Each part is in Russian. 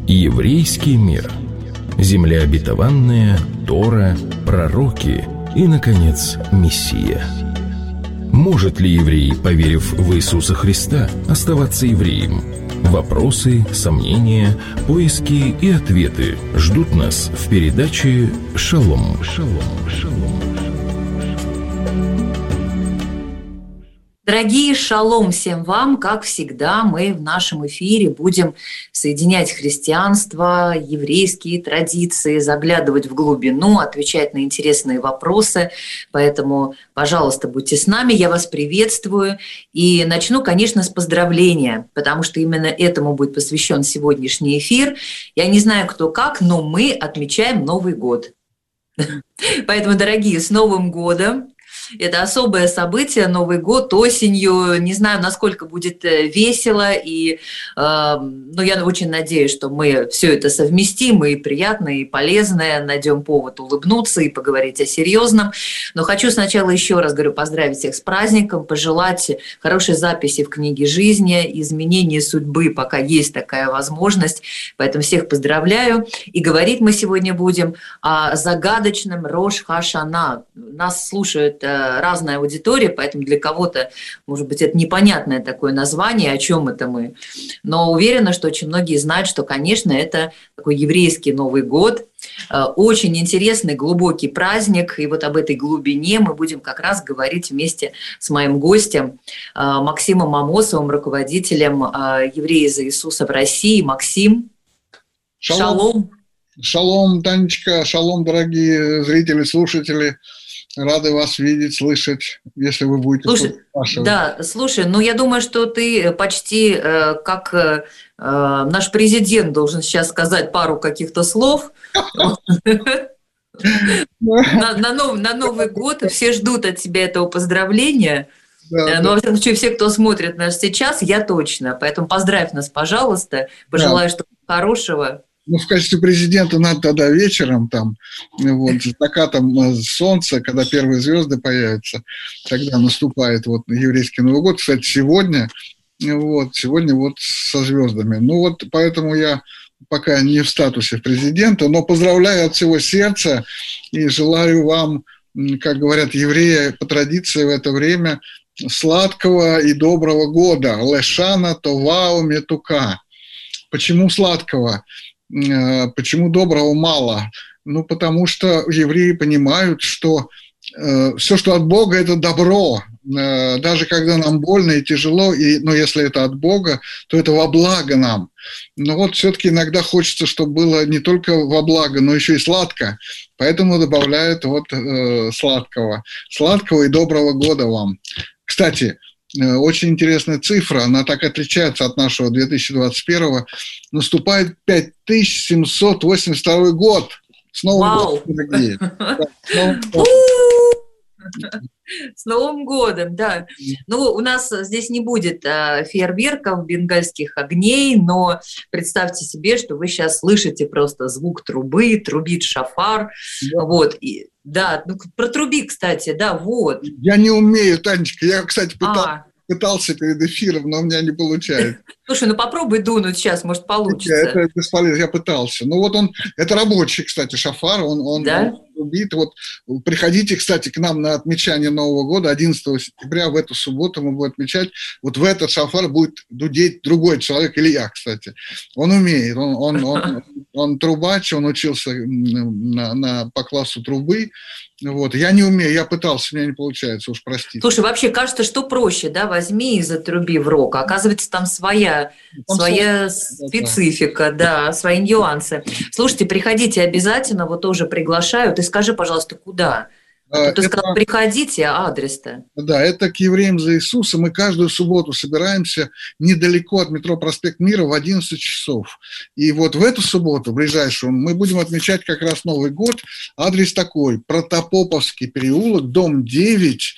Еврейский мир. Земля обетованная, Тора, пророки и, наконец, Мессия. Может ли еврей, поверив в Иисуса Христа, оставаться евреем? Вопросы, сомнения, поиски и ответы ждут нас в передаче «Шалом». Дорогие, шалом всем вам! Как всегда, мы в нашем эфире будем соединять христианство, еврейские традиции, заглядывать в глубину, отвечать на интересные вопросы. Поэтому, пожалуйста, будьте с нами, я вас приветствую. И начну, конечно, с поздравления, потому что именно этому будет посвящен сегодняшний эфир. Я не знаю, кто как, но мы отмечаем Новый год. Поэтому, дорогие, с Новым годом! Это особое событие, Новый год осенью. Не знаю, насколько будет весело. Но я очень надеюсь, что мы все это совместим, и приятное, и полезное. Найдем повод улыбнуться и поговорить о серьезном. Но хочу сначала еще раз, говорю, поздравить всех с праздником, пожелать хорошей записи в книге жизни, изменения судьбы, пока есть такая возможность. Поэтому всех поздравляю. И говорить мы сегодня будем о загадочном Рош ха-Шана. Нас слушают разная аудитория, поэтому для кого-то, может быть, это непонятное такое название, о чем это мы. Но уверена, что очень многие знают, что, конечно, это такой еврейский Новый год, очень интересный, глубокий праздник, и вот об этой глубине мы будем как раз говорить вместе с моим гостем Максимом Амосовым, руководителем «Евреи за Иисуса» в России. Максим, шалом! Шалом, Танечка, шалом, дорогие зрители, слушатели. Рады вас видеть, слышать, если вы будете спрашивать. Да, слушай, я думаю, что ты почти как наш президент должен сейчас сказать пару каких-то слов. На Новый год все ждут от тебя этого поздравления. Но, во всяком случае, все, кто смотрит нас сейчас, я точно. Поэтому поздравь нас, пожалуйста. Пожелаю что-то хорошего. В качестве президента надо тогда вечером, с закатом солнца, когда первые звезды появятся, тогда наступает еврейский Новый год. Кстати, сегодня со звездами. Поэтому я пока не в статусе президента, но поздравляю от всего сердца и желаю вам, как говорят евреи по традиции в это время, сладкого и доброго года. Лешана това уметука. Почему сладкого? Почему доброго мало? Потому что евреи понимают, что все, что от Бога, это добро. Даже когда нам больно и тяжело, но если это от Бога, то это во благо нам. Но все-таки иногда хочется, чтобы было не только во благо, но еще и сладко. Поэтому добавляют сладкого. Сладкого и доброго года вам. Кстати, очень интересная цифра, она так отличается от нашего 2021-го. Наступает 5782 год. С Новым годом, дорогие. С Новым годом, да. У нас здесь не будет фейерверков, бенгальских огней, но представьте себе, что вы сейчас слышите просто звук трубы, трубит шафар. Да. Протруби, кстати, да, Я не умею, Танечка. Я, кстати, пытался перед эфиром, но у меня не получается. Слушай, попробуй дунуть сейчас, может, получится. Это бесполезно, я пытался. Это рабочий, кстати, шафар, он трубит. Приходите, кстати, к нам на отмечание Нового года, 11 сентября, в эту субботу мы будем отмечать. В этот шафар будет дудеть другой человек, или я, кстати. Он умеет, он трубач, он учился по классу трубы. Я не умею, я пытался, у меня не получается, уж простите. Слушай, вообще кажется, что проще, да, возьми и затруби в рог. Оказывается, там своя специфика, да, свои нюансы. Слушайте, приходите обязательно, тоже приглашаю. Ты скажи, пожалуйста, куда? Ты сказал, приходите, а адрес-то? Да, это к евреям за Иисуса. Мы каждую субботу собираемся недалеко от метро Проспект Мира в 11 часов. И в эту субботу, ближайшую, мы будем отмечать как раз Новый год. Адрес такой: Протопоповский переулок, дом 9,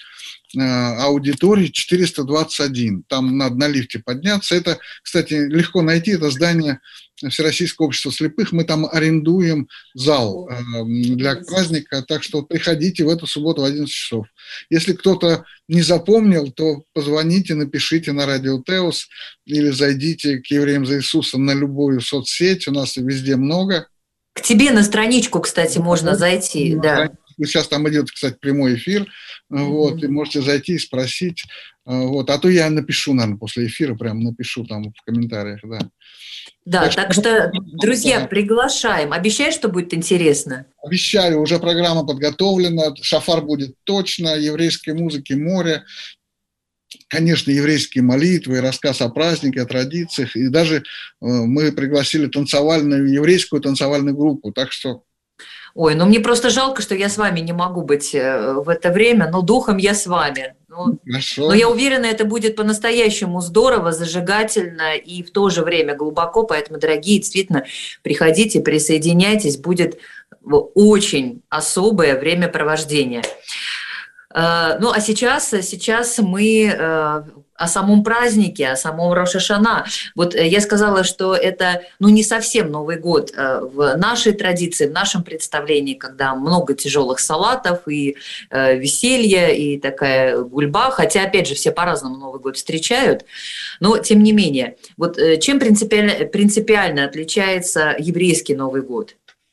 аудитории 421. Там надо на лифте подняться. Это, кстати, легко найти. Это здание Всероссийского общества слепых. Мы там арендуем зал для праздника. Так что приходите в эту субботу в 11 часов. Если кто-то не запомнил, то позвоните, напишите на Радио Теос или зайдите к Евреям за Иисуса на любую соцсеть. У нас везде много. К тебе на страничку, кстати, можно зайти. Да. Сейчас там идет, кстати, прямой эфир. Вот, и можете зайти и спросить. Вот, а то я напишу, наверное, после эфира, прям напишу там в комментариях, да. Да, так что, друзья, приглашаем. Обещаю, что будет интересно? Обещаю, уже программа подготовлена, шафар будет точно, еврейской музыки море, конечно, еврейские молитвы, рассказ о празднике, о традициях, и даже мы пригласили еврейскую танцевальную группу, так что... Ой, ну мне просто жалко, что я с вами не могу быть в это время, но духом я с вами. Но я уверена, это будет по-настоящему здорово, зажигательно и в то же время глубоко, поэтому, дорогие, действительно, приходите, присоединяйтесь, будет очень особое времяпровождение. Ну, а сейчас мы о самом празднике, о самом Рош ха-Шана. Вот я сказала, что это, не совсем Новый год в нашей традиции, в нашем представлении, когда много тяжелых салатов и веселья, и такая гульба, хотя, опять же, все по-разному Новый год встречают, но, тем не менее, вот чем принципиально отличается еврейский Новый год?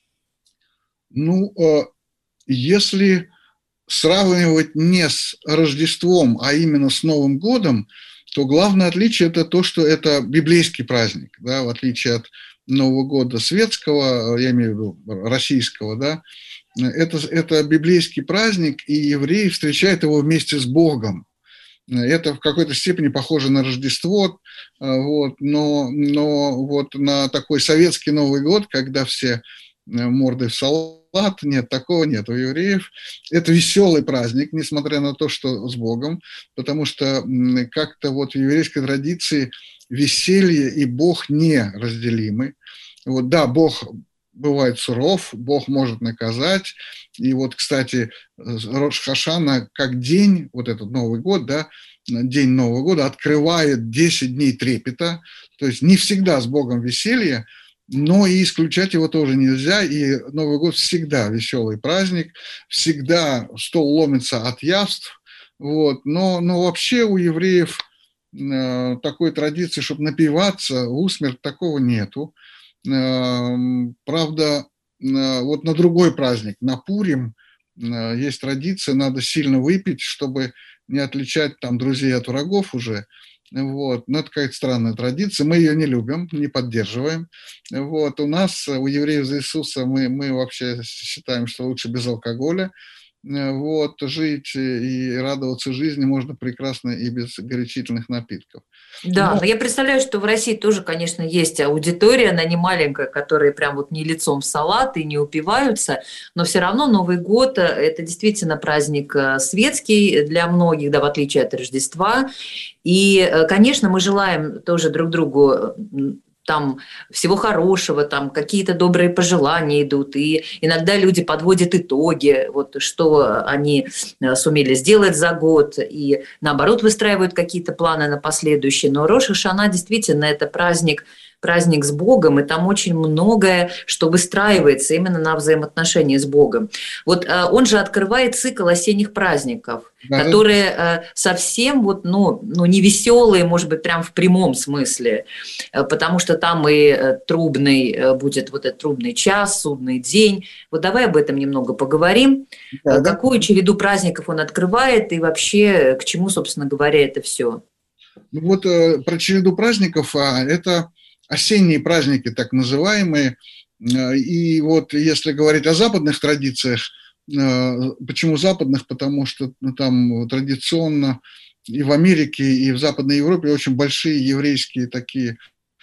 Если сравнивать не с Рождеством, а именно с Новым годом, то главное отличие – это то, что это библейский праздник, да, в отличие от Нового года светского, я имею в виду российского, да, это библейский праздник, и евреи встречают его вместе с Богом. Это в какой-то степени похоже на Рождество, вот, но вот на такой советский Новый год, когда все морды в салат, нет, такого нет у евреев. Это веселый праздник, несмотря на то, что с Богом, потому что как-то вот в еврейской традиции веселье и Бог неразделимы. Вот, да, Бог бывает суров, Бог может наказать. И вот, кстати, Рош ха-Шана как день, вот этот Новый год, да, день Нового года открывает 10 дней трепета. То есть не всегда с Богом веселье, но и исключать его тоже нельзя, и Новый год всегда веселый праздник, всегда стол ломится от явств, вот. Но вообще у евреев такой традиции, чтобы напиваться усмерть, такого нету. Правда, вот на другой праздник, на Пурим, есть традиция, надо сильно выпить, чтобы не отличать там друзей от врагов уже. Вот. Но это какая-то странная традиция, мы ее не любим, не поддерживаем. Вот. У нас, у евреев за Иисуса, мы вообще считаем, что лучше без алкоголя. Вот. Жить и радоваться жизни можно прекрасно и без горячительных напитков. Да, но я представляю, что в России тоже, конечно, есть аудитория, она не маленькая, которые прям вот не лицом в салат и не упиваются, но все равно Новый год – это действительно праздник светский для многих, да, в отличие от Рождества. И, конечно, мы желаем тоже друг другу там всего хорошего, там какие-то добрые пожелания идут, и иногда люди подводят итоги, вот что они сумели сделать за год, и наоборот выстраивают какие-то планы на последующие. Но Рош ха-Шана действительно это праздник с Богом, и там очень многое, что выстраивается именно на взаимоотношении с Богом. Вот он же открывает цикл осенних праздников, которые совсем вот, не веселые, может быть, прям в прямом смысле, потому что там и трубный будет вот этот трубный час, судный день. Вот давай об этом немного поговорим. Да. Какую череду праздников он открывает и вообще к чему, собственно говоря, это все? Вот про череду праздников, это осенние праздники, так называемые. И вот если говорить о западных традициях, почему западных? Потому что там традиционно и в Америке, и в Западной Европе очень большие еврейские такие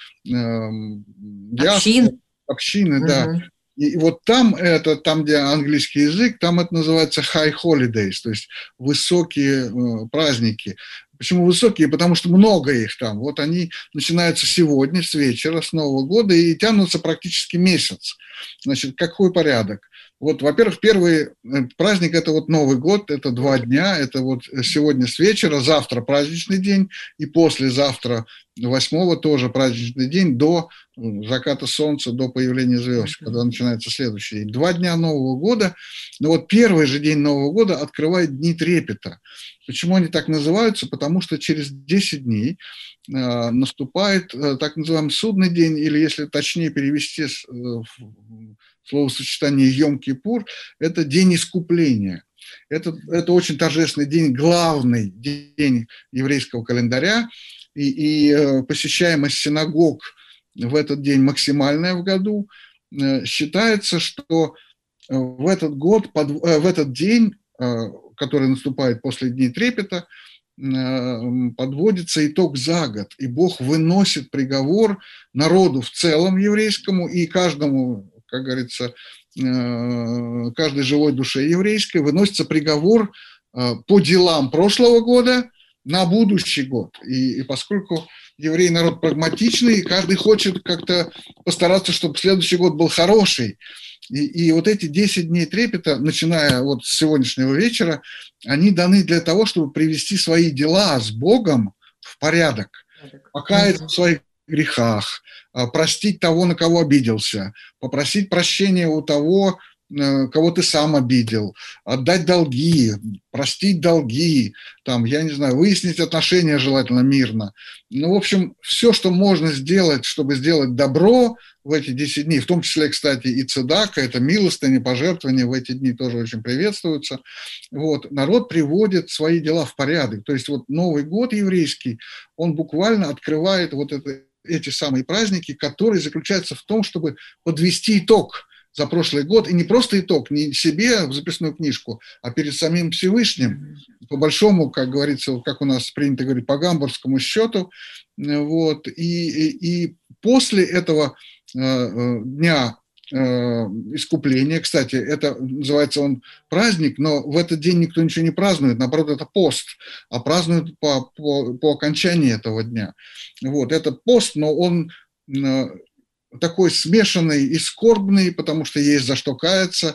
общины, да. И вот там, где английский язык, там это называется high holidays, то есть высокие праздники. Почему высокие? Потому что много их там. Вот они начинаются сегодня, с вечера, с Нового года, и тянутся практически месяц. Значит, какой порядок? Вот, во-первых, первый праздник – это вот Новый год, это 2 дня, это вот сегодня с вечера, завтра праздничный день, и послезавтра, 8-го, тоже праздничный день, до заката солнца, до появления звезд, когда начинается следующий день. 2 дня Нового года, но вот первый же день Нового года открывает Дни трепета. Почему они так называются? Потому что через 10 дней наступает так называемый судный день, или, если точнее перевести словосочетание Йом-Кипур, это день искупления. Это очень торжественный день, главный день еврейского календаря, и посещаемость синагог в этот день максимальная в году. Считается, что в этот день, который наступает после Дней трепета, подводится итог за год, и Бог выносит приговор народу в целом еврейскому и каждому, как говорится, каждой живой душе еврейской выносится приговор по делам прошлого года на будущий год. И поскольку еврей народ прагматичный, каждый хочет как-то постараться, чтобы следующий год был хороший. И вот эти 10 дней трепета, начиная вот с сегодняшнего вечера, они даны для того, чтобы привести свои дела с Богом в порядок, покаяться в своих грехах, простить того, на кого обиделся, попросить прощения у того, кого ты сам обидел, отдать долги, простить долги, там, я не знаю, выяснить отношения желательно мирно. Ну, в общем, все, что можно сделать, чтобы сделать добро в эти 10 дней, в том числе, кстати, и цедака, это милостыни, пожертвования в эти дни тоже очень приветствуются. Вот, народ приводит свои дела в порядок. То есть вот Новый год еврейский, он буквально открывает вот эти самые праздники, которые заключаются в том, чтобы подвести итог за прошлый год, и не просто итог, не себе в записную книжку, а перед самим Всевышним, по большому, как говорится, как у нас принято говорить, по гамбургскому счету. Вот, и после этого дня искупления, кстати, это называется он праздник, но в этот день никто ничего не празднует, наоборот, это пост, а празднуют по окончании этого дня. Вот, это пост, но он такой смешанный и скорбный, потому что есть за что каяться,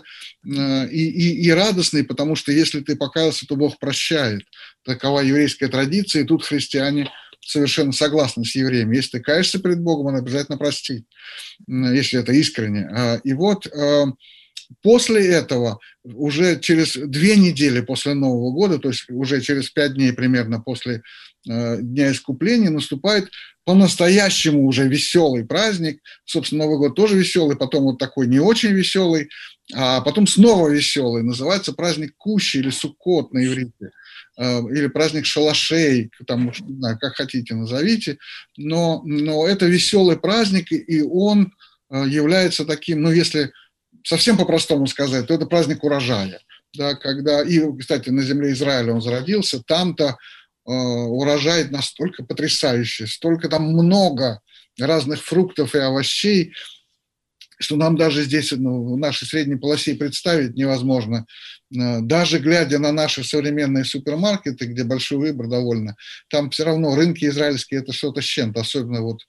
и радостный, потому что если ты покаялся, то Бог прощает. Такова еврейская традиция, и тут христиане совершенно согласны с евреями. Если ты каешься перед Богом, Он обязательно простит, если это искренне. И вот после этого, уже через 2 недели после Нового года, то есть уже через 5 дней примерно после Дня Искупления, наступает по-настоящему уже веселый праздник. Собственно, Новый год тоже веселый, потом вот такой не очень веселый, а потом снова веселый. Называется праздник Кущи или Суккот на иврите, или праздник шалашей, там, не знаю, как хотите назовите, но это веселый праздник, и он является таким, ну, если совсем по-простому сказать, то это праздник урожая. Да, когда, и, кстати, на земле Израиля он зародился, там-то урожай настолько потрясающий, столько там много разных фруктов и овощей, что нам даже здесь, в нашей средней полосе, представить невозможно. Даже глядя на наши современные супермаркеты, где большой выбор довольно, там все равно рынки израильские – это что-то с чем-то, особенно вот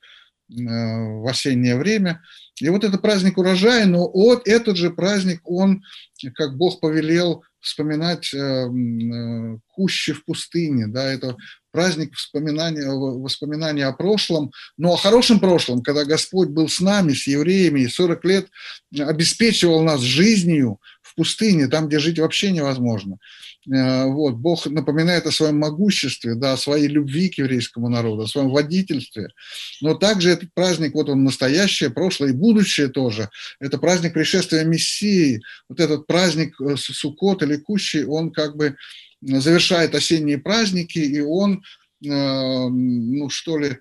в осеннее время. И вот это праздник урожая, но вот этот же праздник, он, как Бог повелел, вспоминать кущи в пустыне, да, это праздник воспоминания о прошлом, но о хорошем прошлом, когда Господь был с нами, с евреями, и 40 лет обеспечивал нас жизнью в пустыне, там, где жить вообще невозможно. Вот, Бог напоминает о своем могуществе, да, о своей любви к еврейскому народу, о своем водительстве. Но также этот праздник, вот он настоящее, прошлое и будущее тоже. Это праздник пришествия Мессии. Вот этот праздник Суккот или Кущи, он как бы завершает осенние праздники, и он, ну что ли,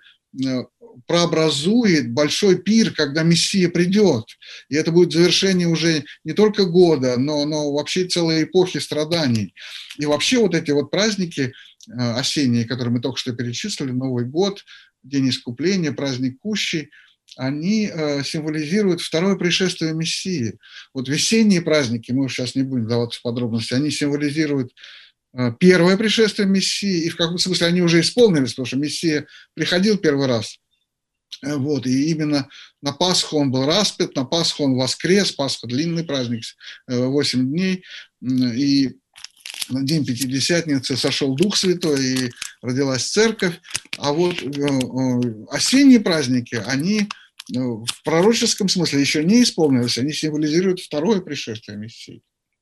прообразует большой пир, когда Мессия придет. И это будет завершение уже не только года, но вообще целой эпохи страданий. И вообще вот эти вот праздники осенние, которые мы только что перечислили, Новый год, День Искупления, праздник Кущи, они символизируют второе пришествие Мессии. Вот весенние праздники, мы сейчас не будем вдаваться в подробности, они символизируют первое пришествие Мессии, и в каком смысле они уже исполнились, потому что Мессия приходил первый раз Вот, и именно на Пасху он был распят, на Пасху он воскрес, Пасха – длинный праздник, 8 дней, и на день Пятидесятницы сошел Дух Святой, и родилась Церковь. А вот осенние праздники, они в пророческом смысле еще не исполнились, они символизируют второе пришествие Мессии.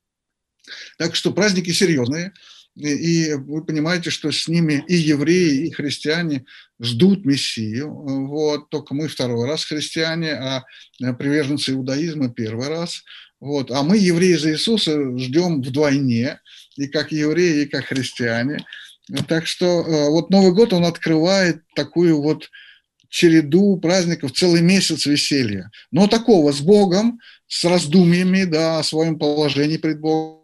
Так что праздники серьезные, и вы понимаете, что с ними и евреи, и христиане ждут Мессию. Вот. Только мы второй раз христиане, а приверженцы иудаизма первый раз. Вот. А мы, евреи за Иисуса, ждем вдвойне, и как евреи, и как христиане. Так что вот Новый год, он открывает такую вот череду праздников, целый месяц веселья. Но такого, с Богом, с раздумьями, да, о своем положении пред Богом.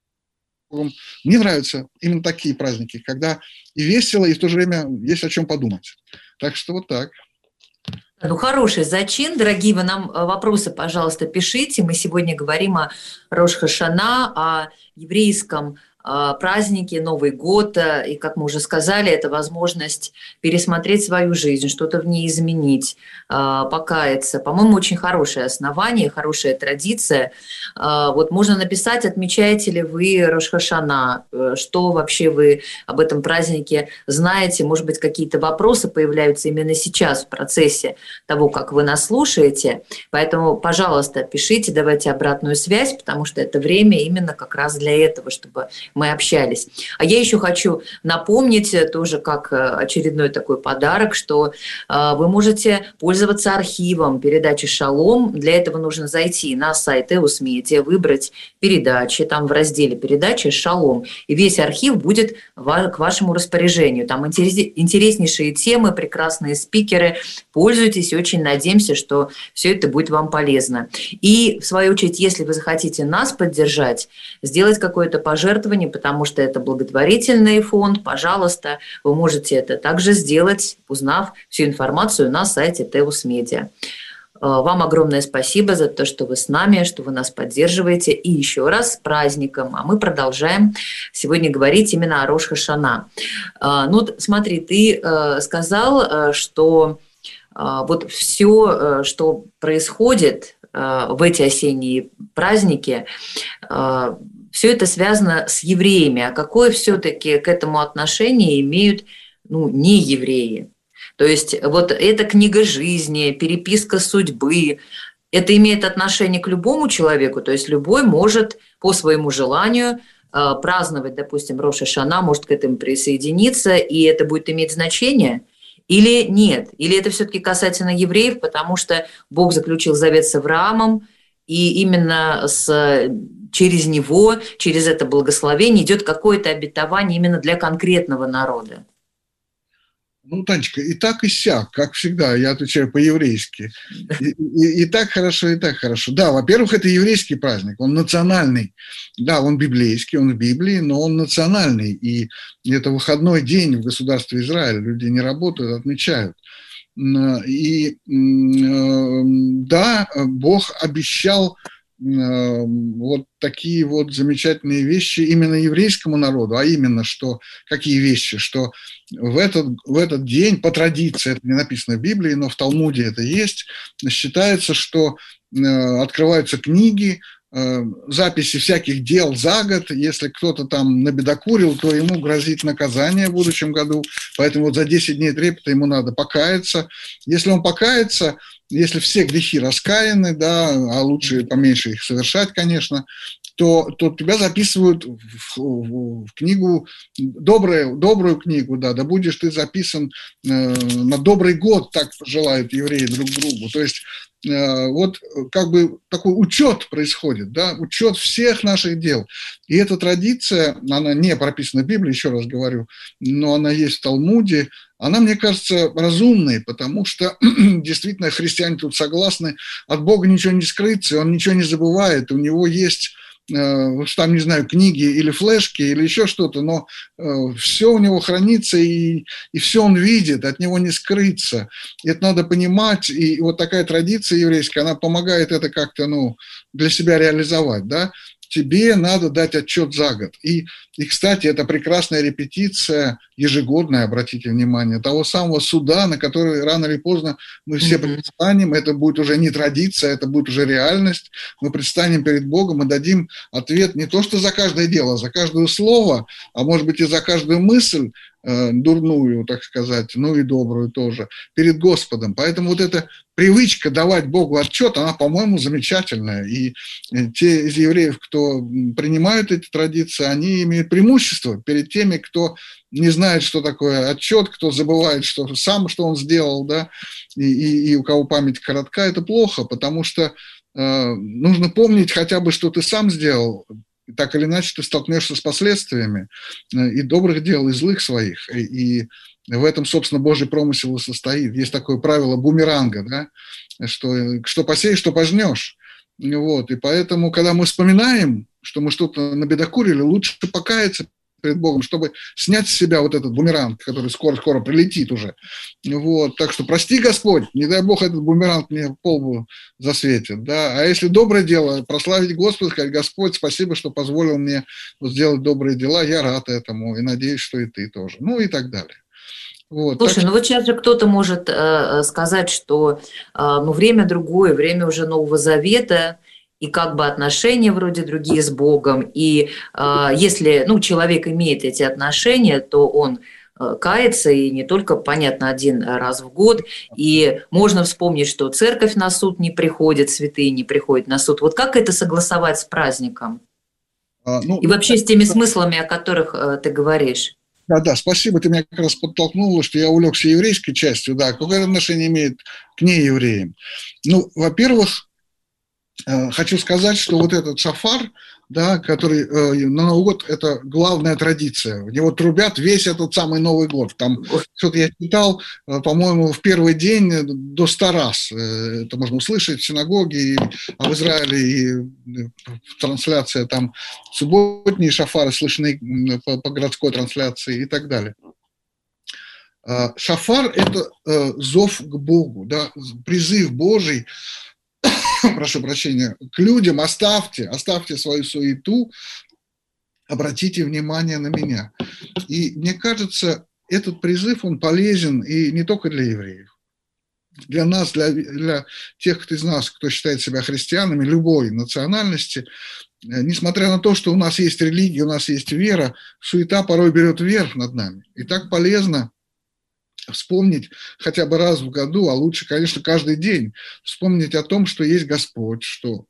Мне нравятся именно такие праздники, когда и весело, и в то же время есть о чем подумать. Так что вот так. Ну, хороший зачин. Дорогие вы нам вопросы, пожалуйста, пишите. Мы сегодня говорим о Рош ха-Шана, о еврейском праздники, Новый год, и, как мы уже сказали, это возможность пересмотреть свою жизнь, что-то в ней изменить, покаяться. По-моему, очень хорошее основание, хорошая традиция. Вот можно написать, отмечаете ли вы Рош ха-Шана, что вообще вы об этом празднике знаете, может быть, какие-то вопросы появляются именно сейчас в процессе того, как вы нас слушаете. Поэтому, пожалуйста, пишите, давайте обратную связь, потому что это время именно как раз для этого, чтобы мы общались. А я еще хочу напомнить, тоже как очередной такой подарок, что вы можете пользоваться архивом передачи «Шалом». Для этого нужно зайти на сайт EOS Media, выбрать передачи, там в разделе передачи «Шалом». И весь архив будет к вашему распоряжению. Там интереснейшие темы, прекрасные спикеры. Пользуйтесь, очень надеемся, что все это будет вам полезно. И, в свою очередь, если вы захотите нас поддержать, сделать какое-то пожертвование, потому что это благотворительный фонд, пожалуйста, вы можете это также сделать, узнав всю информацию на сайте EOS Media. Вам огромное спасибо за то, что вы с нами, что вы нас поддерживаете. И еще раз с праздником. А мы продолжаем сегодня говорить именно о Рош ха-Шана. Ну, смотри, ты сказал, что вот все, что происходит в эти осенние праздники, все это связано с евреями. А какое все-таки к этому отношение имеют не евреи? То есть вот эта книга жизни, переписка судьбы, это имеет отношение к любому человеку, то есть любой может по своему желанию праздновать, допустим, Рош ха-Шана, может к этому присоединиться, и это будет иметь значение? Или нет? Или это все-таки касательно евреев, потому что Бог заключил завет с Авраамом, и именно через него, через это благословение идет какое-то обетование именно для конкретного народа? Ну, Танечка, и так, и сяк, как всегда, я отвечаю по-еврейски. И так хорошо, и так хорошо. Да, во-первых, это еврейский праздник, он национальный. Да, он библейский, он в Библии, но он национальный. И это выходной день в государстве Израиль, люди не работают, отмечают. И да, Бог обещал вот такие вот замечательные вещи именно еврейскому народу, а именно, что какие вещи, что в этот день, по традиции, это не написано в Библии, но в Талмуде это есть, считается, что открываются книги, записи всяких дел за год. Если кто-то там набедокурил, то ему грозит наказание в будущем году. Поэтому вот за 10 дней трепета ему надо покаяться. Если он покается, если все грехи раскаяны, да, а лучше поменьше их совершать, конечно, то тебя записывают в книгу, добрую книгу, да будешь ты записан на добрый год, так желают евреи друг другу. То есть вот как бы такой учет происходит, да, учет всех наших дел. И эта традиция, она не прописана в Библии, еще раз говорю, но она есть в Талмуде, она, мне кажется, разумной, потому что действительно христиане тут согласны, от Бога ничего не скрыться, он ничего не забывает, у него есть там, не знаю, книги или флешки, или еще что-то, но все у него хранится, и все он видит, от него не скрыться. Это надо понимать, и вот такая традиция еврейская, она помогает это как-то, для себя реализовать, да. тебе надо дать отчет за год. И, кстати, это прекрасная репетиция ежегодная, обратите внимание, того самого суда, на который рано или поздно мы все предстанем. Это будет уже не традиция, это будет уже реальность. Мы предстанем перед Богом и дадим ответ не то что за каждое дело, за каждое слово, а может быть и за каждую мысль, дурную, так сказать, ну и добрую тоже, перед Господом. Поэтому вот эта привычка давать Богу отчет, она, по-моему, замечательная. И те из евреев, кто принимают эти традиции, они имеют преимущество перед теми, кто не знает, что такое отчет, кто забывает, что он сделал, да, и у кого память коротка, это плохо, потому что нужно помнить хотя бы, что ты сам сделал. Так или иначе ты столкнешься с последствиями и добрых дел, и злых своих. И в этом, собственно, Божий промысел и состоит. Есть такое правило бумеранга, да, что посеешь, что пожнешь. Вот. И поэтому, когда мы вспоминаем, что мы что-то набедокурили, лучше покаяться перед Богом, чтобы снять с себя вот этот бумеранг, который скоро-скоро прилетит уже. Вот. Так что прости, Господь, не дай Бог этот бумеранг мне по лбу засветит. Да? А если доброе дело, прославить Господа, сказать: Господь, спасибо, что позволил мне сделать добрые дела, я рад этому и надеюсь, что и ты тоже. Ну и так далее. Вот. Слушай, вот сейчас же кто-то может сказать, что время другое, время уже Нового Завета, и как бы отношения вроде другие с Богом. И если человек имеет эти отношения, то он кается, и не только, понятно, один раз в год. И можно вспомнить, что церковь на суд не приходит, святые не приходят на суд. Вот как это согласовать с праздником? И вообще с теми смыслами, о которых ты говоришь? Да, спасибо, ты меня как раз подтолкнула, что я увлекся еврейской частью. Да, какое отношение имеет к неевреям? Ну, во-первых, хочу сказать, что вот этот шафар, да, который на Новый год, это главная традиция. В него трубят весь этот самый Новый год. Там что-то я читал, по-моему, в первый день до 100 раз. Это можно услышать в синагоге, а в Израиле и трансляция там субботние шафары слышны по городской трансляции и так далее. Шафар – это зов к Богу, да, призыв Божий, прошу прощения, к людям: оставьте свою суету, обратите внимание на меня. И мне кажется, этот призыв, он полезен и не только для евреев. Для нас, для тех из нас, кто считает себя христианами, любой национальности, несмотря на то, что у нас есть религия, у нас есть вера, суета порой берет верх над нами. И так полезно вспомнить хотя бы раз в году, а лучше, конечно, каждый день, вспомнить о том, что есть Господь, что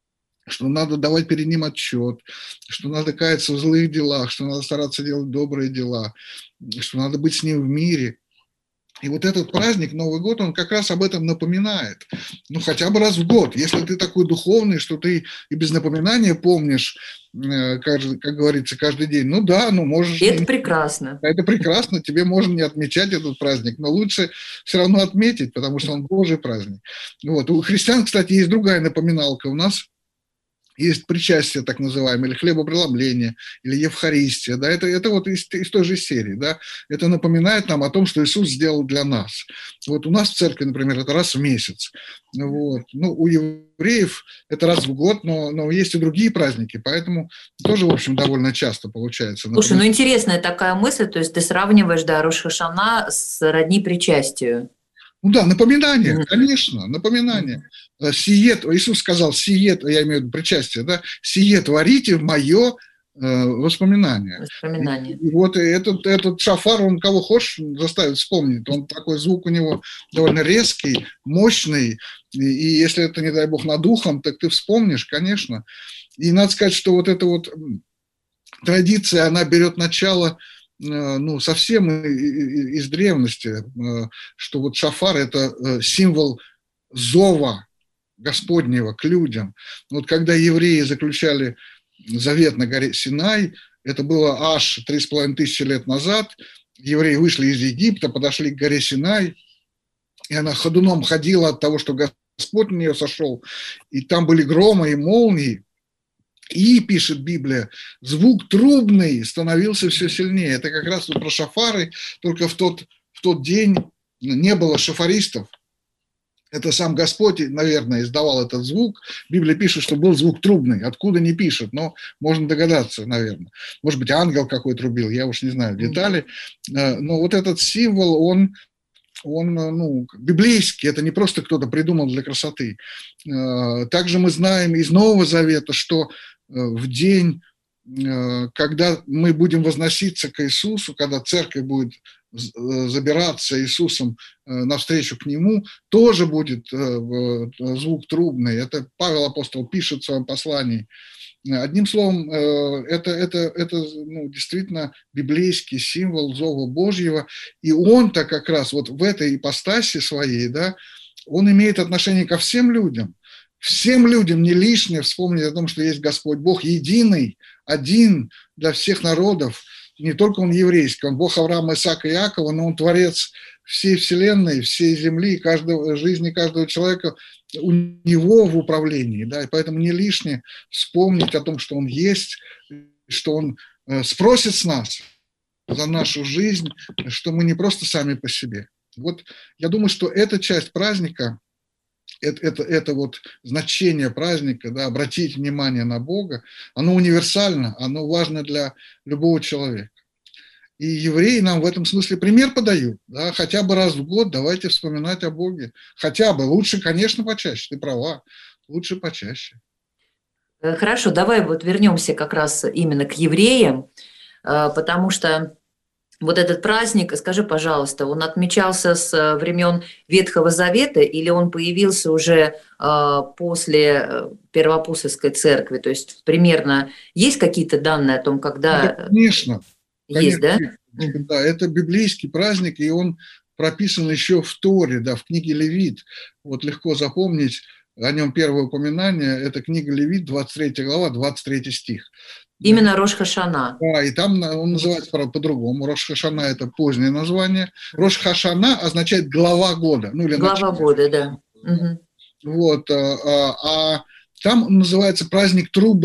надо давать перед Ним отчет, что надо каяться в злых делах, что надо стараться делать добрые дела, что надо быть с Ним в мире. И вот этот праздник, Новый год, он как раз об этом напоминает. Ну, хотя бы раз в год. Если ты такой духовный, что ты и без напоминания помнишь, как говорится, каждый день, можешь... Это прекрасно. Это прекрасно, тебе можно не отмечать этот праздник, но лучше все равно отметить, потому что он Божий праздник. Вот. У христиан, кстати, есть другая напоминалка. У нас есть причастие, так называемое, или хлебопреломление, или Евхаристия, да, это вот из той же серии, да, это напоминает нам о том, что Иисус сделал для нас. Вот у нас в церкви, например, это раз в месяц, вот, у евреев это раз в год, но есть и другие праздники, поэтому тоже, в общем, довольно часто получается. Слушай, интересная такая мысль, то есть ты сравниваешь, да, Рош ха-Шана с родни причастию. Да, напоминание, конечно, напоминание. Иисус сказал: сие, я имею в виду причастие, да, сие творите в мое воспоминание. И вот этот шафар, он кого хочешь заставит вспомнить. Он такой, звук у него довольно резкий, мощный. И если это, не дай бог, над ухом, так ты вспомнишь, конечно. И надо сказать, что вот эта вот традиция, она берет начало совсем из древности, что вот шафар – это символ зова Господнего к людям. Вот когда евреи заключали завет на горе Синай, это было аж 3500 лет назад, евреи вышли из Египта, подошли к горе Синай, и она ходуном ходила от того, что Господь на нее сошел, и там были громы и молнии. И, пишет Библия, звук трубный становился все сильнее. Это как раз про шафары, только в тот день не было шафаристов. Это сам Господь, наверное, издавал этот звук. Библия пишет, что был звук трубный. Откуда не пишет, но можно догадаться, наверное. Может быть, ангел какой трубил, я уж не знаю детали. Но вот этот символ, он библейский, это не просто кто-то придумал для красоты. Также мы знаем из Нового Завета, что в день, когда мы будем возноситься к Иисусу, когда церковь будет забираться Иисусом навстречу к Нему, тоже будет звук трубный. Это Павел апостол пишет в своем послании. Одним словом, это действительно библейский символ зова Божьего, и он-то как раз вот в этой ипостаси своей, да, он имеет отношение ко всем людям. Всем людям не лишнее вспомнить о том, что есть Господь Бог единый, один для всех народов. Не только Он еврейский, Он Бог Авраама, Исаака и Иакова, но Он творец всей вселенной, всей земли, жизни каждого человека у Него в управлении. Да? И поэтому не лишнее вспомнить о том, что Он есть, что Он спросит с нас за нашу жизнь, что мы не просто сами по себе. Вот я думаю, что эта часть праздника, это вот значение праздника, да, обратить внимание на Бога, оно универсально, оно важно для любого человека. И евреи нам в этом смысле пример подают, да, хотя бы раз в год давайте вспоминать о Боге, хотя бы, лучше, конечно, почаще, ты права, лучше почаще. Хорошо, давай вот вернемся как раз именно к евреям, потому что вот этот праздник, скажи, пожалуйста, он отмечался с времен Ветхого Завета или он появился уже после Первоапостольской церкви? То есть примерно есть какие-то данные о том, когда… Да, конечно. Есть, да? Да, это библейский праздник, и он прописан еще в Торе, да, в книге Левит. Вот легко запомнить, о нем первое упоминание, это книга Левит, 23 глава, 23 стих. Именно Рош Хашана. Да, и там он называется, правда, по-другому. Рош Хашана – это позднее название. Рош Хашана означает глава года. Ну, или глава года, да. Угу. Вот, а там называется праздник труб,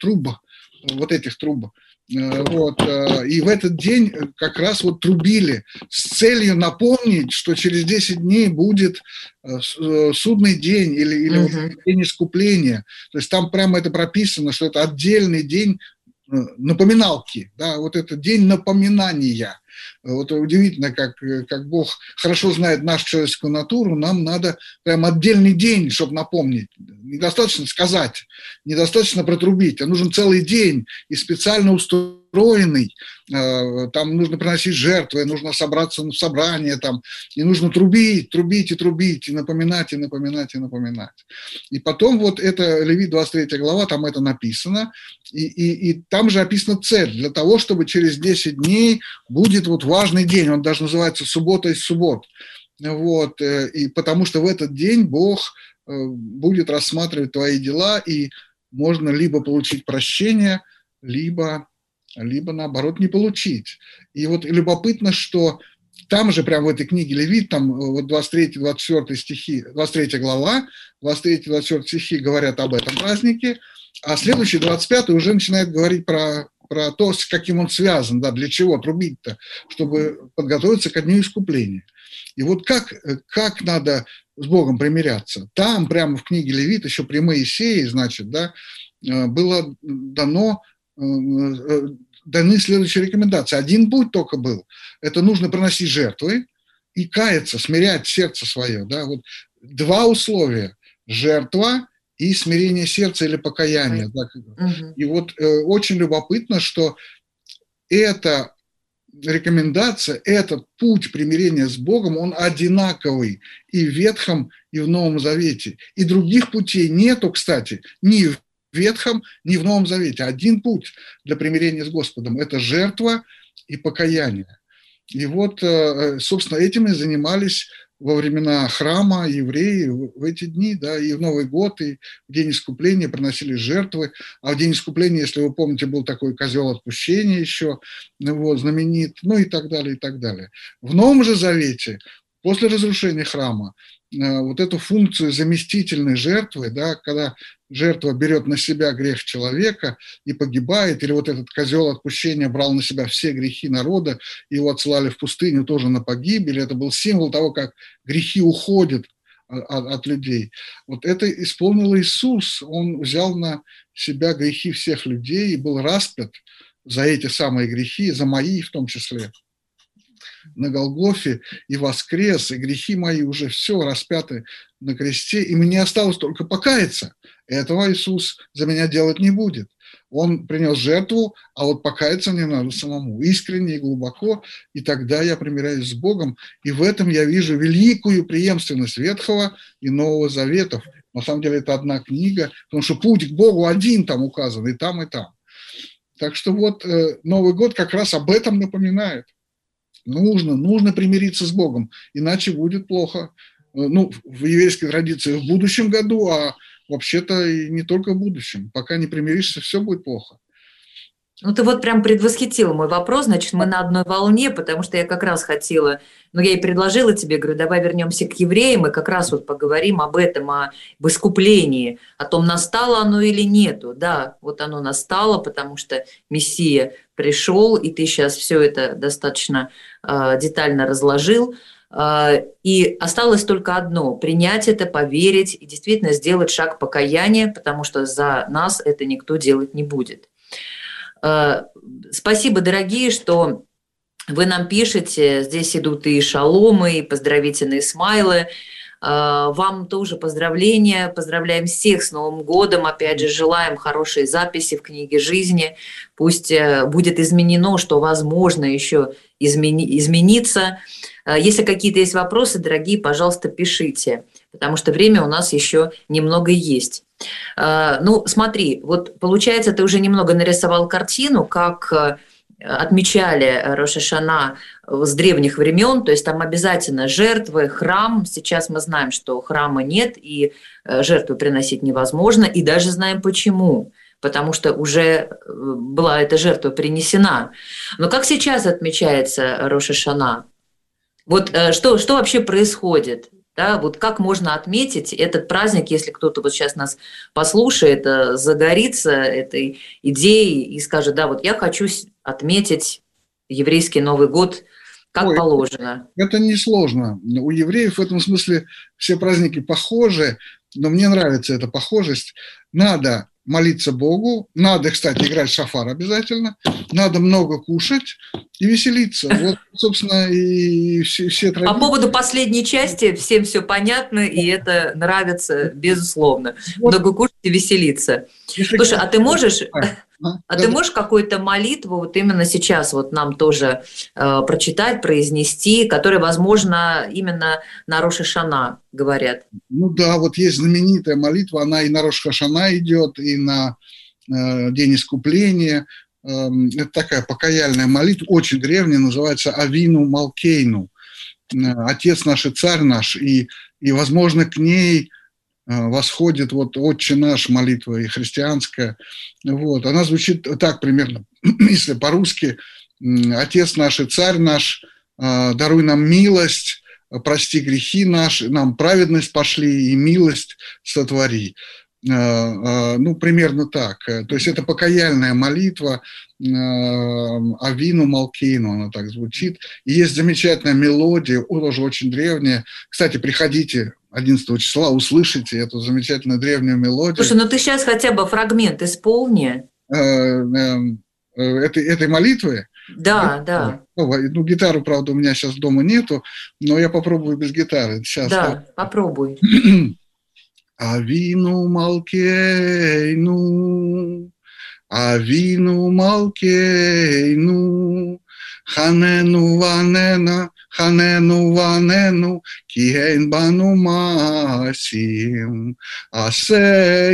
вот этих труб. Вот, и в этот день как раз вот трубили с целью напомнить, что через 10 дней будет судный день или вот день искупления. То есть там прямо это прописано, что это отдельный день напоминалки, да, вот это день напоминания. Вот удивительно, как Бог хорошо знает нашу человеческую натуру, нам надо прям отдельный день, чтобы напомнить. Недостаточно сказать, недостаточно протрубить, а нужен целый день и специально устроенный. Там нужно приносить жертвы, нужно собраться в собрание, там, и нужно трубить, и напоминать, и напоминать, и напоминать. И потом вот это Левит 23 глава, там это написано, и там же описана цель, для того, чтобы через 10 дней будет вот важный день, он даже называется суббота из суббот. Вот, и потому что в этот день Бог будет рассматривать твои дела, и можно либо получить прощение, либо наоборот не получить. И вот любопытно, что там же прямо в этой книге Левит, там вот 23-24 стихи, 23 глава, 23-24 стихи говорят об этом празднике, а следующий 25 уже начинает говорить про то, с каким он связан, да, для чего трубить-то, чтобы подготовиться ко дню искупления. И вот как надо с Богом примиряться? Там, прямо в книге Левит, еще при Моисее, значит, да, было даны следующие рекомендации. Один путь только был. Это нужно приносить жертвы и каяться, смирять сердце свое. Да? Вот два условия. Жертва и смирение сердца или покаяние. Да? И вот очень любопытно, что эта рекомендация, этот путь примирения с Богом, он одинаковый и в Ветхом, и в Новом Завете. И других путей нету, кстати, ни в Ветхом, ни в Новом Завете. Один путь для примирения с Господом – это жертва и покаяние. И вот, собственно, этим и занимались во времена храма евреи в эти дни, да, и в Новый год, и в день искупления приносили жертвы. А в день искупления, если вы помните, был такой козел отпущения еще, вот, знаменит, ну и так далее, и так далее. В Новом же Завете, после разрушения храма, вот эту функцию заместительной жертвы, да, когда жертва берет на себя грех человека и погибает, или вот этот козел отпущения брал на себя все грехи народа, и его отсылали в пустыню тоже на погибель, это был символ того, как грехи уходят от людей. Вот это исполнил Иисус. Он взял на себя грехи всех людей и был распят за эти самые грехи, за мои в том числе, на Голгофе, и воскрес, и грехи мои уже все распяты на кресте, и мне осталось только покаяться. Этого Иисус за меня делать не будет. Он принес жертву, а вот покаяться мне надо самому, искренне и глубоко, и тогда я примиряюсь с Богом, и в этом я вижу великую преемственность Ветхого и Нового Заветов. На самом деле это одна книга, потому что путь к Богу один там указан, и там, и там. Так что вот Новый год как раз об этом напоминает. Нужно примириться с Богом, иначе будет плохо. Ну, в еврейской традиции в будущем году, а вообще-то и не только в будущем. Пока не примиришься, все будет плохо. Ну, ты вот прям предвосхитила мой вопрос, значит, мы на одной волне, потому что я как раз хотела, я и предложила тебе, говорю, давай вернемся к евреям и как раз вот поговорим об этом, об искуплении, о том, настало оно или нету. Да, вот оно настало, потому что Мессия пришел, и ты сейчас все это достаточно детально разложил. И осталось только одно – принять это, поверить и действительно сделать шаг покаяния, потому что за нас это никто делать не будет. Спасибо, дорогие, что вы нам пишете. Здесь идут и шаломы, и поздравительные смайлы. Вам тоже поздравления. Поздравляем всех с Новым годом. Опять же, желаем хорошей записи в книге жизни. Пусть будет изменено, что возможно еще измениться. Если какие-то есть вопросы, дорогие, пожалуйста, пишите, потому что время у нас еще немного есть. Ну, смотри, вот получается, ты уже немного нарисовал картину, как отмечали Рош ха-Шана с древних времен, то есть там обязательно жертвы, храм. Сейчас мы знаем, что храма нет, и жертвы приносить невозможно, и даже знаем почему. Потому что уже была эта жертва принесена. Но как сейчас отмечается Рош ха-Шана? Вот что вообще происходит? Да, вот как можно отметить этот праздник, если кто-то вот сейчас нас послушает, загорится этой идеей и скажет, да, вот я хочу отметить еврейский Новый год как положено. Это несложно. У евреев в этом смысле все праздники похожи, но мне нравится эта похожесть. Надо молиться Богу, надо, кстати, играть в шафар обязательно, надо много кушать и веселиться. Вот, собственно, и все традиции. По поводу последней части всем все понятно, и это нравится, безусловно. Вот. Много кушать и веселиться. Слушай, а ты можешь... ты можешь какую-то молитву вот именно сейчас вот нам тоже прочитать, произнести, которая, возможно, именно на Рош ха-Шана говорят? Ну да, вот есть знаменитая молитва, она и на Рош ха-Шана идет, и на День Искупления. Это такая покаяльная молитва, очень древняя, называется Авину Малкейну. Отец наш и царь наш, и возможно, к ней восходит вот «Отче наш» молитва и христианская. Вот. Она звучит так примерно, если по-русски: «Отец наш и царь наш, даруй нам милость, прости грехи наши, нам праведность пошли и милость сотвори». Ну, примерно так. То есть это покаяльная молитва Авину Малкейну, она так звучит. И есть замечательная мелодия, тоже очень древняя. Кстати, приходите 11 числа, услышите эту замечательную древнюю мелодию. Слушай, ну ты сейчас хотя бы фрагмент исполни. Этой молитвы? Да, да. Ну, гитару, правда, у меня сейчас дома нету, но я попробую без гитары. Сейчас, да, попробуй. Авину Малкейну, Авину Малкейну, Ханену ванену, киэн бану масим, асе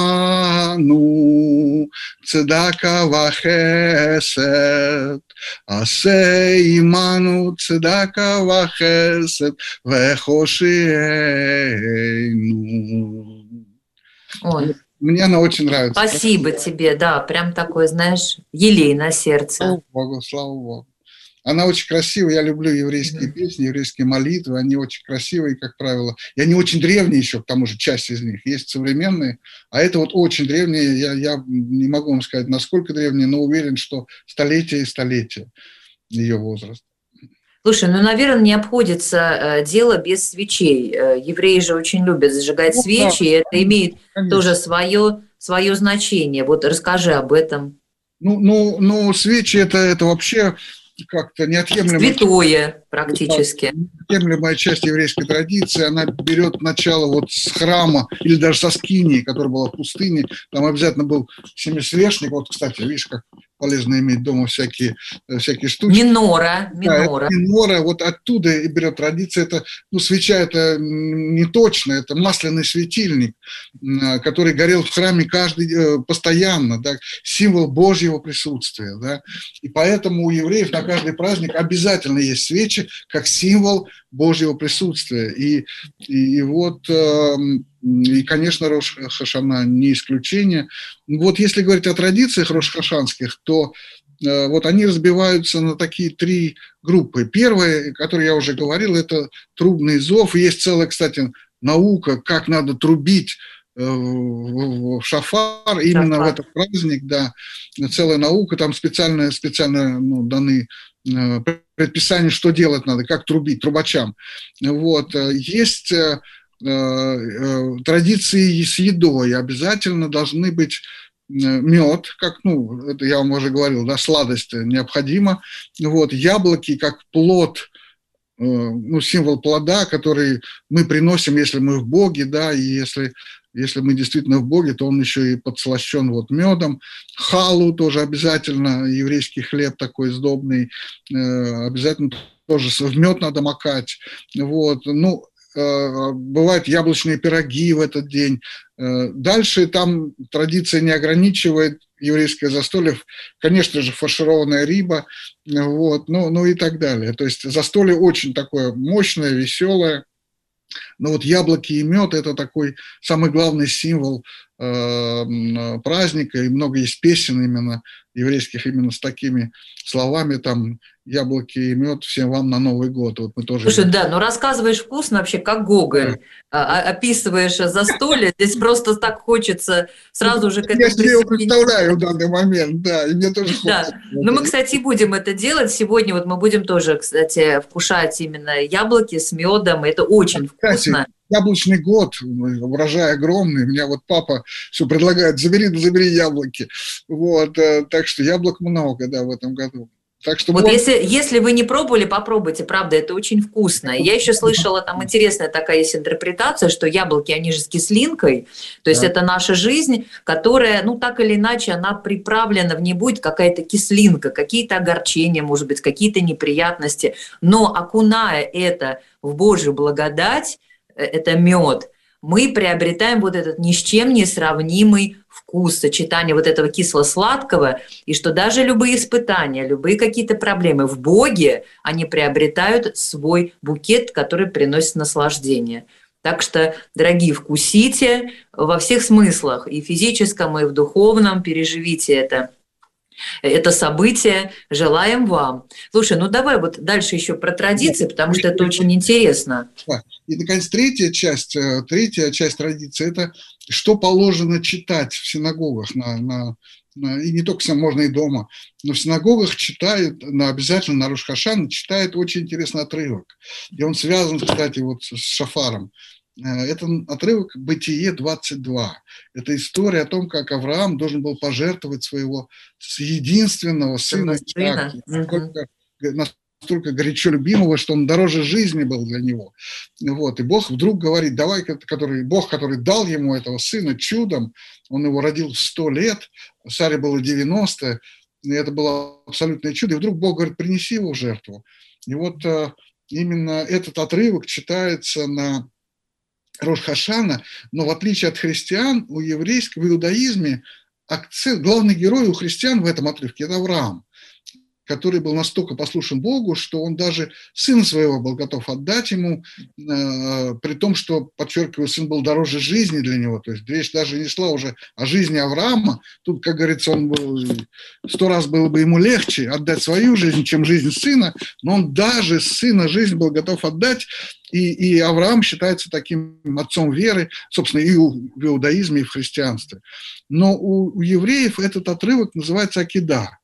иману, цедака вахесет, асе иману, цедака вахесет, вехошиэйну. Ой. Мне она очень нравится. Спасибо тебе, да, прям такой, знаешь, елей на сердце. Слава Богу, слава Богу. Она очень красивая, я люблю еврейские песни, еврейские молитвы, они очень красивые, как правило. И они очень древние еще, к тому же, часть из них. Есть современные, а это вот очень древние, я не могу вам сказать, насколько древние, но уверен, что столетия и столетия ее возраст. Слушай, ну, наверное, не обходится дело без свечей. Евреи же очень любят зажигать свечи, и это имеет тоже свое значение. Вот расскажи об этом. Свечи это вообще как-то святое практически. Неотъемлемая часть еврейской традиции. Она берет начало вот с храма или даже со скинии, которая была в пустыне. Там обязательно был семисвешник. Вот, кстати, видишь, как полезно иметь дома всякие штуки. Минора. Да, минора, вот оттуда и берет традиция. Это, свеча это не точно, это масляный светильник, который горел в храме постоянно, да, символ Божьего присутствия. Да. И поэтому у евреев на каждый праздник обязательно есть свечи, как символ Божьего присутствия. И конечно, Рош Хашана не исключение. Вот если говорить о традициях рош-хашанских, то вот они разбиваются на такие 3 группы. Первая, о которой я уже говорил, это трубный зов. Есть целая, кстати, наука, как надо трубить в шафар именно в этот праздник, да, целая наука, там специально даны предписания, что делать надо, как трубить трубачам. Вот. Есть традиции с едой, обязательно должны быть мед, как, это я вам уже говорил, да, сладость необходима. Вот, яблоки как плод, символ плода, который мы приносим, если мы в Боге, да, и если мы действительно в Боге, то он еще и подслащен вот медом. Халу тоже обязательно, еврейский хлеб такой сдобный, обязательно тоже в мед надо макать. Вот, бывают яблочные пироги в этот день. Дальше там традиция не ограничивает еврейское застолье, конечно же, фаршированная рыба, вот, и так далее. То есть застолье очень такое мощное, веселое. Но вот яблоки и мед – это такой самый главный символ праздника, и много есть песен именно еврейских именно с такими словами, там, яблоки и мед всем вам на Новый год. Вот мы тоже... Слушай, да, рассказываешь вкусно вообще, как Гоголь, описываешь застолье, здесь просто так хочется сразу же к этому присоединиться. Я себе его представляю в данный момент, да, и мне тоже хочется. Да, но мы, кстати, будем это делать. Сегодня вот мы будем тоже, кстати, вкушать именно яблоки с медом, это очень вкусно. Яблочный год, урожай огромный. У меня вот папа все предлагает, забери яблоки. Вот, так что яблок много, да, в этом году. Так что вот если вы не пробовали, попробуйте, правда, это очень вкусно. Я еще слышала, там интересная такая есть интерпретация, что яблоки, они же с кислинкой, то есть это наша жизнь, которая, так или иначе, она приправлена, в ней будет какая-то кислинка, какие-то огорчения, может быть, какие-то неприятности, но окуная это в Божью благодать, это мед, мы приобретаем вот этот ни с чем не сравнимый вкус, сочетание вот этого кисло-сладкого, и что даже любые испытания, любые какие-то проблемы в Боге, они приобретают свой букет, который приносит наслаждение. Так что, дорогие, вкусите во всех смыслах, и в физическом, и в духовном, переживите это событие. Желаем вам. Слушай, давай вот дальше еще про традиции, потому что это очень интересно. И, наконец, третья часть традиции – это что положено читать в синагогах. И не только можно и дома, но в синагогах читают, обязательно на Рош Хашана читают очень интересный отрывок. И он связан, кстати, вот с шафаром. Это отрывок Бытие 22. Это история о том, как Авраам должен был пожертвовать своего единственного сына Исаака, настолько горячо любимого, что он дороже жизни был для него. Вот. И Бог вдруг говорит, Бог, который дал ему этого сына чудом, он его родил в 100 лет, Саре было 90, и это было абсолютное чудо. И вдруг Бог говорит, принеси его в жертву. И вот именно этот отрывок читается на Рош Хашана, но в отличие от христиан, в иудаизме главный герой у христиан в этом отрывке – это Авраам, который был настолько послушен Богу, что он даже сына своего был готов отдать ему, при том, что, подчеркиваю, сын был дороже жизни для него. То есть речь даже не шла уже о жизни Авраама. Тут, как говорится, 100 раз было бы ему легче отдать свою жизнь, чем жизнь сына, но он даже сына жизнь был готов отдать. И Авраам считается таким отцом веры, собственно, и в иудаизме, и в христианстве. Но у евреев этот отрывок называется акида.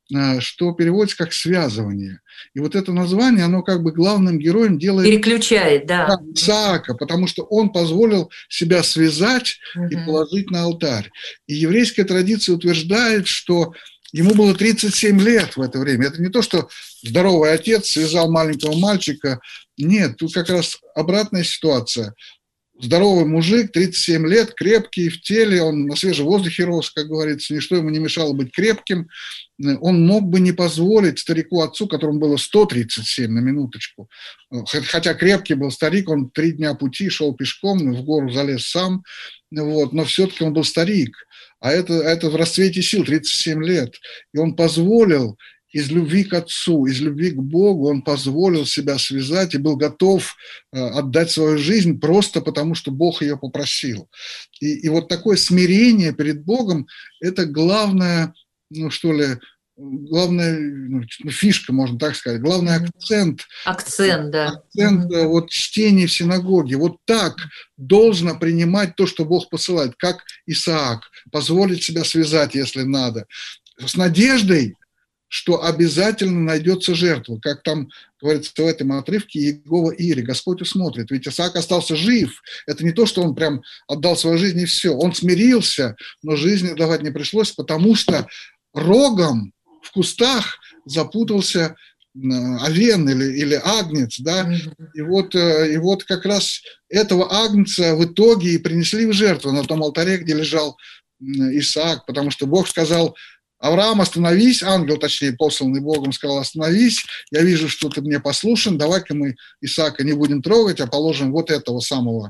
что переводится как «связывание». И вот это название, оно как бы главным героем делает... Переключает, да. Исаака, потому что он позволил себя связать и положить на алтарь. И еврейская традиция утверждает, что ему было 37 лет в это время. Это не то, что здоровый отец связал маленького мальчика. Нет, тут как раз обратная ситуация. Здоровый мужик, 37 лет, крепкий в теле, он на свежем воздухе рос, как говорится, ничто ему не мешало быть крепким. Он мог бы не позволить старику-отцу, которому было 137, на минуточку, хотя крепкий был старик, он 3 дня пути шел пешком, в гору залез сам, вот, но все-таки он был старик, а это в расцвете сил, 37 лет, и он позволил из любви к Отцу, из любви к Богу он позволил себя связать и был готов отдать свою жизнь просто потому, что Бог ее попросил. И вот такое смирение перед Богом – это главная, главная фишка, можно так сказать, главный акцент. Акцент, да. Акцент вот чтения в синагоге. Вот так должно принимать то, что Бог посылает, как Исаак, позволить себя связать, если надо, с надеждой, что обязательно найдется жертва. Как там говорится в этом отрывке, Иегова Ире, Господь усмотрит. Ведь Исаак остался жив. Это не то, что он прям отдал свою жизнь и все. Он смирился, но жизни давать не пришлось, потому что рогом в кустах запутался овен или агнец. Да? И вот как раз этого агнца в итоге и принесли в жертву на том алтаре, где лежал Исаак, потому что Бог сказал: Авраам, остановись, ангел, точнее, посланный Богом, сказал: остановись, я вижу, что ты мне послушен, давай-ка мы Исаака не будем трогать, а положим вот этого самого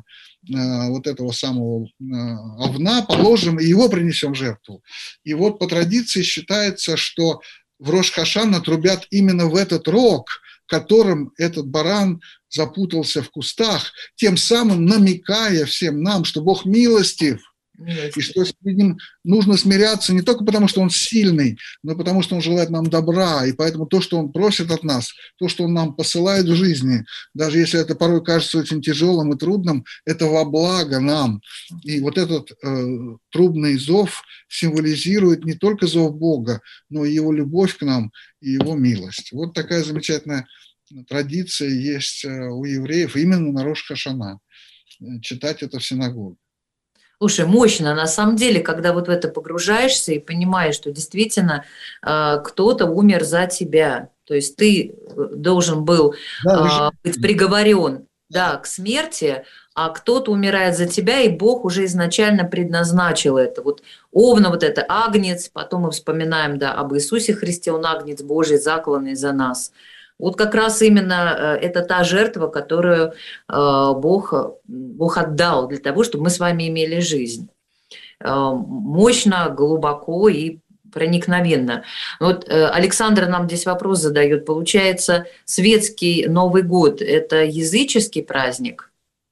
овна, положим и его принесем в жертву. И вот по традиции считается, что в Рош-Хашана трубят именно в этот рог, которым этот баран запутался в кустах, тем самым намекая всем нам, что Бог милостив, и что с ним нужно смиряться не только потому, что он сильный, но потому, что он желает нам добра. И поэтому то, что он просит от нас, то, что он нам посылает в жизни, даже если это порой кажется очень тяжелым и трудным, это во благо нам. И вот этот трубный зов символизирует не только зов Бога, но и его любовь к нам и его милость. Вот такая замечательная традиция есть у евреев именно на Рош-Хашана. Читать это в синагоге. Слушай, мощно, на самом деле, когда вот в это погружаешься и понимаешь, что действительно кто-то умер за тебя, то есть ты должен был быть приговорен, да, к смерти, а кто-то умирает за тебя, и Бог уже изначально предназначил это. Вот овна, вот это агнец, потом мы вспоминаем, да, об Иисусе Христе, он агнец Божий, закланный за нас. Вот как раз именно это та жертва, которую Бог отдал для того, чтобы мы с вами имели жизнь. Мощно, глубоко и проникновенно. Вот Александр нам здесь вопрос задает. Получается, светский Новый год – это языческий праздник?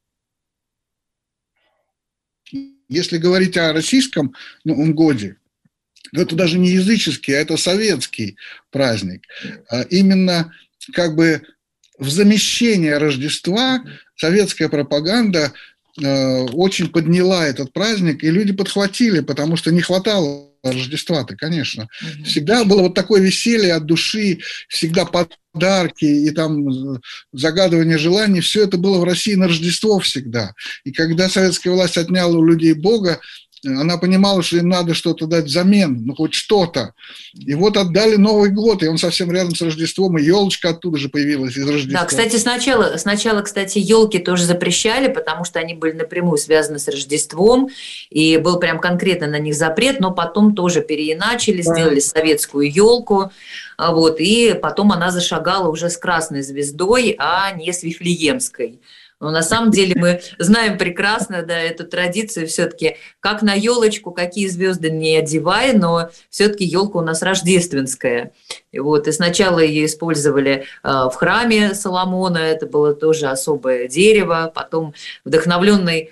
Если говорить о российском годе, это даже не языческий, а это советский праздник. Именно как бы в замещение Рождества советская пропаганда очень подняла этот праздник, и люди подхватили, потому что не хватало Рождества-то, конечно. Всегда было вот такое веселье от души, всегда подарки и там загадывание желаний, все это было в России на Рождество всегда. И когда советская власть отняла у людей Бога, она понимала, что им надо что-то дать взамен, ну хоть что-то. И вот отдали Новый год, и он совсем рядом с Рождеством, и елочка оттуда же появилась из Рождества. Да, кстати, сначала, кстати, елки тоже запрещали, потому что они были напрямую связаны с Рождеством, и был прям конкретно на них запрет, но потом тоже переиначили, сделали советскую елку, вот, и потом она зашагала уже с красной звездой, а не с Вифлеемской. Но на самом деле мы знаем прекрасно, да, эту традицию все-таки, как на елочку, какие звезды не одевай, но все-таки елка у нас рождественская. И вот, и сначала ее использовали в храме Соломона, это было тоже особое дерево, потом вдохновленный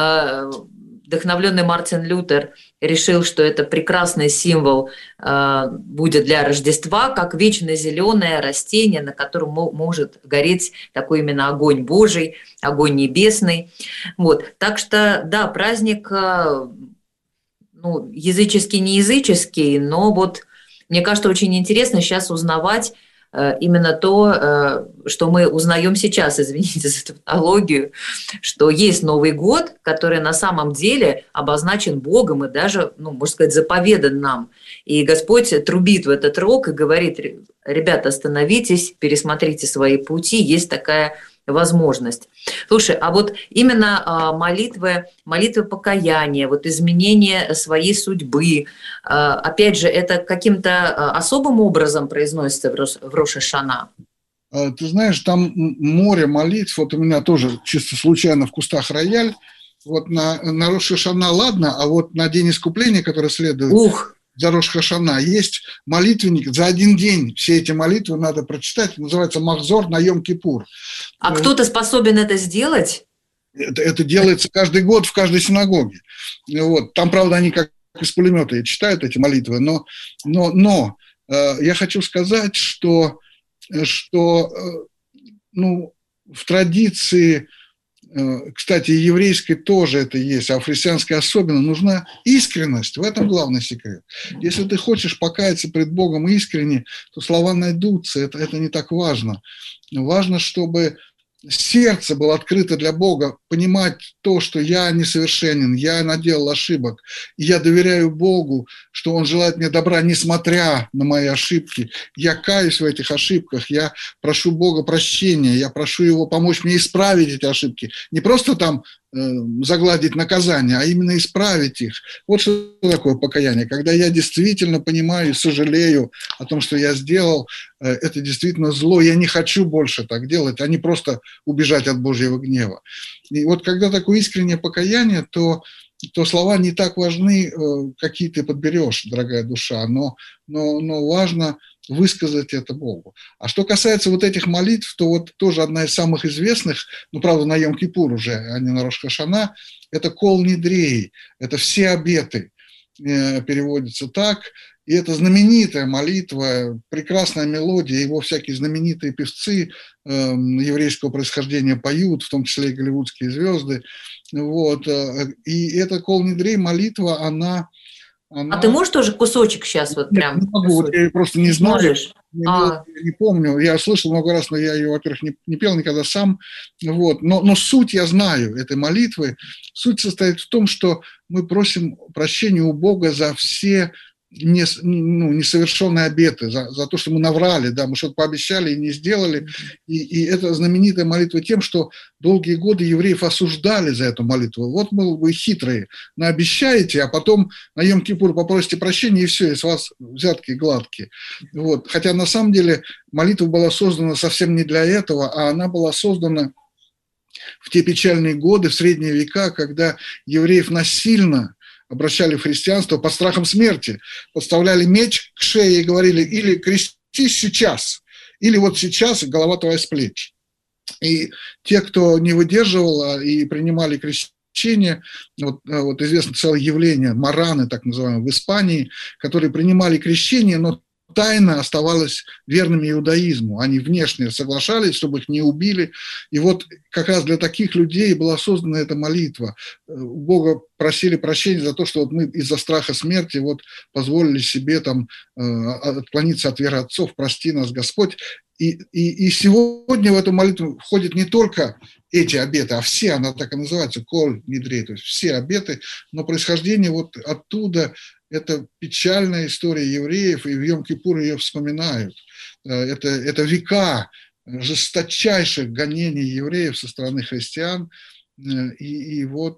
Мартин Лютер решил, что это прекрасный символ будет для Рождества, как вечно зеленое растение, на котором может гореть такой именно огонь Божий, огонь небесный. Вот. Так что, да, праздник языческий, не языческий, но вот Мне кажется, очень интересно сейчас узнавать именно то, что мы узнаем сейчас, извините за тавтологию, что есть Новый год, который на самом деле обозначен Богом и даже, можно сказать, заповедан нам. И Господь трубит в этот рог и говорит: ребята, остановитесь, пересмотрите свои пути, есть такая возможность. Слушай, а вот именно молитвы покаяния, вот изменение своей судьбы, опять же, это каким-то особым образом произносится в Рош ха-Шана? Ты знаешь, там море молитв. Вот у меня тоже чисто случайно в кустах рояль. Вот на Рош ха-Шана ладно, а вот на День искупления, который следует за Рош ха-Шана, есть молитвенник. За один день все эти молитвы надо прочитать. Называется «Махзор на Йом-Кипур». А кто-то способен это сделать? Это делается каждый год в каждой синагоге. Вот. Там, правда, они как из пулемета читают эти молитвы. Но я хочу сказать, что в традиции, кстати, еврейской тоже это есть, а в христианской особенно, нужна искренность. В этом главный секрет. Если ты хочешь покаяться пред Богом искренне, то слова найдутся. Это не так важно. Важно, чтобы сердце было открыто для Бога, понимать то, что я несовершенен, я наделал ошибок, и я доверяю Богу, что Он желает мне добра, несмотря на мои ошибки. Я каюсь в этих ошибках, я прошу Бога прощения, я прошу Его помочь мне исправить эти ошибки. Не просто там загладить наказание, а именно исправить их. Вот что такое покаяние. Когда я действительно понимаю и сожалею о том, что я сделал, это действительно зло, я не хочу больше так делать, а не просто убежать от Божьего гнева. И вот когда такое искреннее покаяние, то слова не так важны, какие ты подберешь, дорогая душа, но важно высказать это Богу. А что касается вот этих молитв, то вот тоже одна из самых известных, правда, на Йом-Кипур уже, а не на Рош ха-Шана, это «Кол Нидрей», это «Все обеты», переводится так. И это знаменитая молитва, прекрасная мелодия, его всякие знаменитые певцы еврейского происхождения поют, в том числе и голливудские звезды. Вот. И эта «Кол Нидрей» молитва, она... А ты можешь тоже кусочек сейчас вот прям? Не могу, вот я просто не знаю, я не помню. Я слышал много раз, но я ее, во-первых, не пел никогда сам. Вот. Но суть я знаю этой молитвы. Суть состоит в том, что мы просим прощения у Бога за все несовершенные обеты, за то, что мы наврали, да, мы что-то пообещали и не сделали. И это знаменитая молитва тем, что долгие годы евреев осуждали за эту молитву. Вот, мол, вы хитрые, наобещаете, а потом на Йом-Кипур попросите прощения, и все, и с вас взятки гладкие. Вот. Хотя на самом деле молитва была создана совсем не для этого, а она была создана в те печальные годы, в средние века, когда евреев насильно обращали в христианство под страхом смерти, подставляли меч к шее и говорили: или крестись сейчас, или вот сейчас голова твоя с плеч. И те, кто не выдерживал и принимали крещение, вот известно целое явление, мараны, так называемые, в Испании, которые принимали крещение, но тайно оставалось верными иудаизму. Они внешне соглашались, чтобы их не убили. И вот как раз для таких людей была создана эта молитва. У Бога просили прощения за то, что вот мы из-за страха смерти вот позволили себе там отклониться от веры отцов. Прости нас, Господь. И сегодня в эту молитву входят не только эти обеты, а все, она так и называется, «Коль Нидрей», то есть все обеты, но происхождение вот оттуда. Это печальная история евреев, и в Йом-Кипур ее вспоминают. Это века жесточайших гонений евреев со стороны христиан. И вот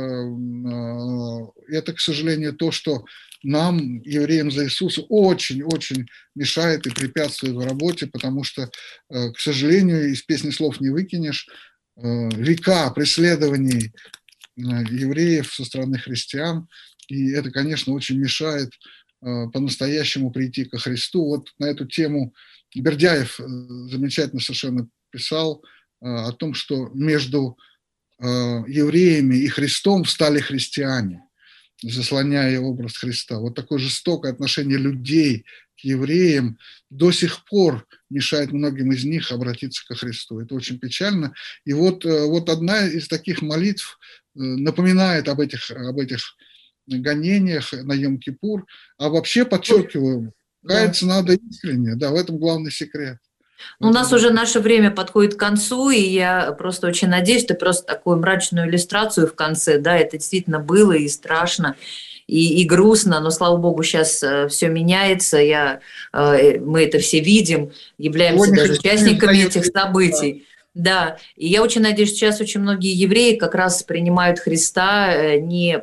это, к сожалению, то, что нам, евреям за Иисуса, очень-очень мешает и препятствует в работе, потому что, к сожалению, из песни слов не выкинешь, века преследований евреев со стороны христиан. И это, конечно, очень мешает по-настоящему прийти ко Христу. Вот на эту тему Бердяев замечательно совершенно писал о том, что между евреями и Христом встали христиане, заслоняя образ Христа. Вот такое жестокое отношение людей к евреям до сих пор мешает многим из них обратиться ко Христу. Это очень печально. И вот одна из таких молитв напоминает об этих гонениях на Йом-Кипур, а вообще, подчеркиваю, Каяться надо искренне, да, в этом главный секрет. У нас уже наше время подходит к концу, и я просто очень надеюсь, что просто такую мрачную иллюстрацию в конце, да, это действительно было и страшно, и грустно, но, слава богу, сейчас все меняется, мы это все видим, являемся даже участниками этих событий. Да, и я очень надеюсь, что сейчас очень многие евреи как раз принимают Христа не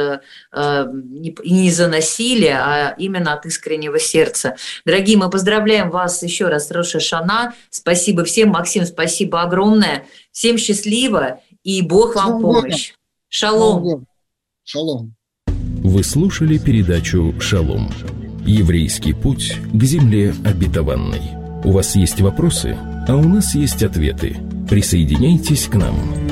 за насилие, а именно от искреннего сердца. Дорогие, мы поздравляем вас еще раз с Рош ха-Шана. Спасибо всем. Максим, спасибо огромное. Всем счастливо, и Бог вам помощь. Шалом. Шалом. Вы слушали передачу «Шалом». Еврейский путь к земле обетованной. У вас есть вопросы? А у нас есть ответы. Присоединяйтесь к нам.